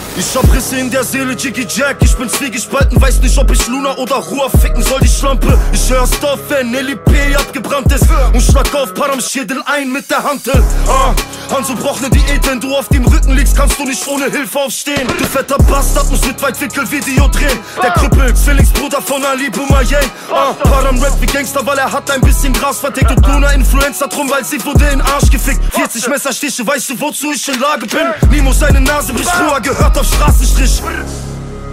Ich hab Risse in der Seele, Jiggy Jack. Ich bin zwiegespalten, weiß nicht, ob ich Luna oder Ruhr ficken soll, die Schlampe. Ich hör Stoff, wenn Nelly P. abgebrannt ist und schlag auf Param Schädel ein mit der Hantel. Hanso braucht ne Diät, wenn du auf dem Rücken liegst, kannst du nicht ohne Hilfe aufstehen. Du fetter Bastard, musst mit Weitwinkel-Video drehen. Der Krüppel, Zwillingsbruder von Ali Boumaier. Param Rap wie Gangster, weil er hat ein bisschen Gras verdeckt. Und Luna Influencer drum, weil sie wurde in den Arsch gefickt. 40 Messerstiche, weißt du, wozu ich in Lage bin? Nimo seine Nase bricht, Ruhr gehört auf Straßenstrich.